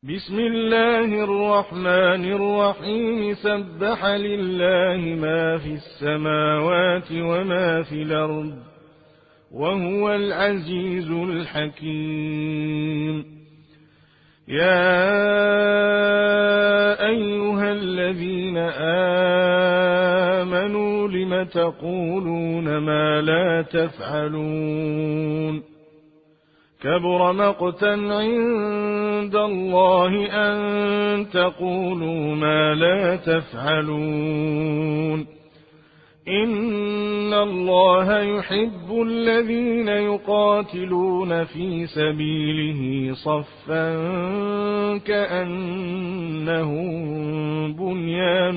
بسم الله الرحمن الرحيم سبح لله ما في السماوات وما في الأرض وهو العزيز الحكيم. يا أيها الذين آمنوا لم تقولون ما لا تفعلون كبر مقتا عند الله أن تقولوا ما لا تفعلون. إن الله يحب الذين يقاتلون في سبيله صفا كأنهم بنيان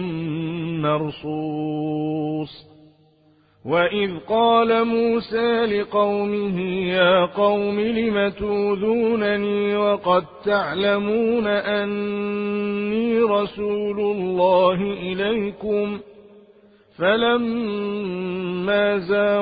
مرصوص. وإذ قال موسى لقومه يا قوم لم تؤذونني وقد تعلمون أني رسول الله إليكم فلما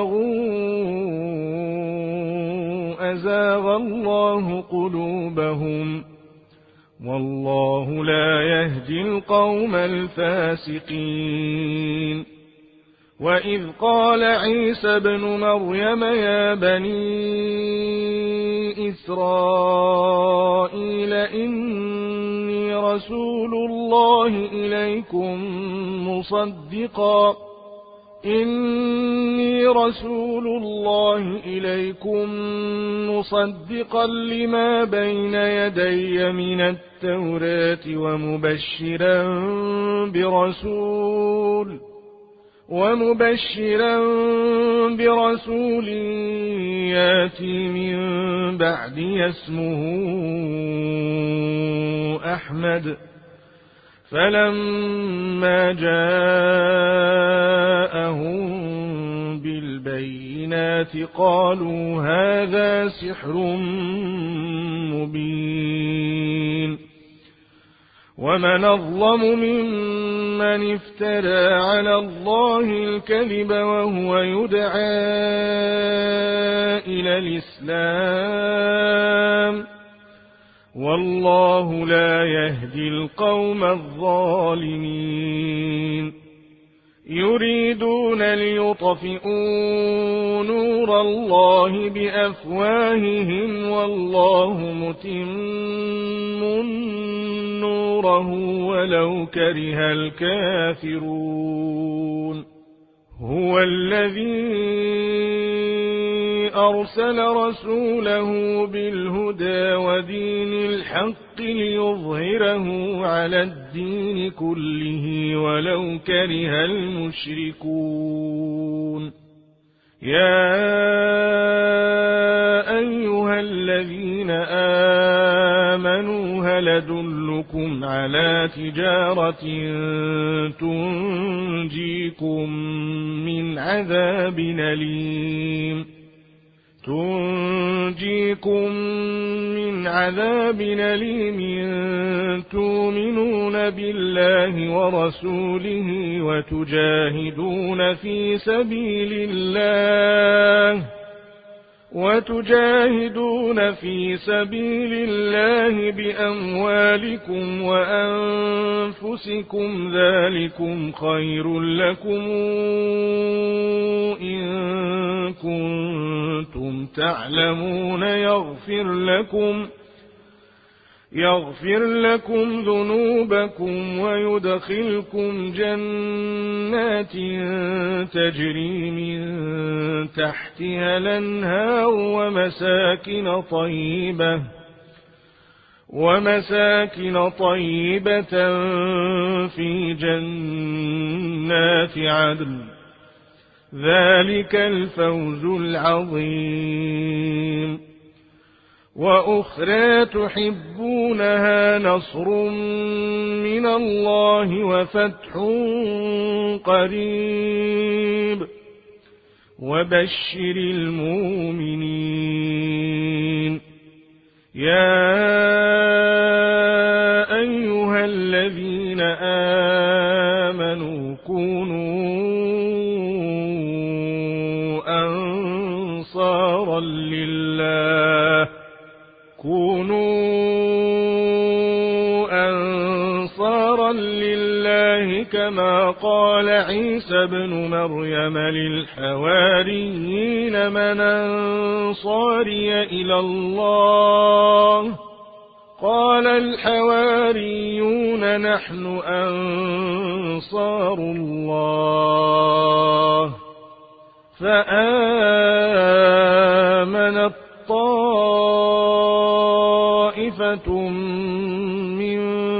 زاغوا أزاغ الله قلوبهم والله لا يهدي القوم الفاسقين. وإذ قال عيسى ابن مريم يا بني إسرائيل إني رسول الله إليكم مصدقا لما بين يدي من التوراة ومبشرا برسول ياتي من بعدي اسمه أحمد. فلما جاءهم بالبينات قالوا هذا سحر مبين. ومن أظلم ممن افترى على الله الكذب وهو يدعى إلى الإسلام والله لا يهدي القوم الظالمين. يريدون ليطفئوا نور الله بأفواههم والله متم نوره ولو كره الكافرون. هو الذي أرسل رسوله بالهدى ودين الحق ليظهره على الدين كله ولو كره المشركون. يا أيها الذين آمنوا هل أدلكم على تجارة تنجيكم من عذاب أليم تؤمنون بالله ورسوله وتجاهدون في سبيل الله بأموالكم وأنفسكم ذلكم خير لكم إن كنتم تعلمون يغفر لكم ذنوبكم ويدخلكم جنات تجري من تحتها الأنهار ومساكن طيبة في جنات عدن ذلك الفوز العظيم. وأخرى تحبونها نصر من الله وفتح قريب وبشر المؤمنين. يا أيها الذين آمنوا كونوا أنصارا لله كونوا حقا لله كما قال عيسى ابن مريم للحواريين من أنصاري إلى الله قال الحواريون نحن أنصار الله فآمنت طائفة من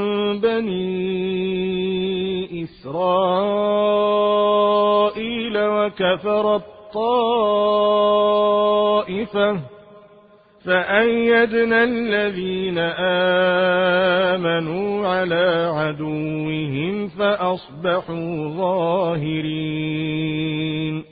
بني إسرائيل وكفرت طائفة فأيدنا الذين آمنوا على عدوهم فأصبحوا ظاهرين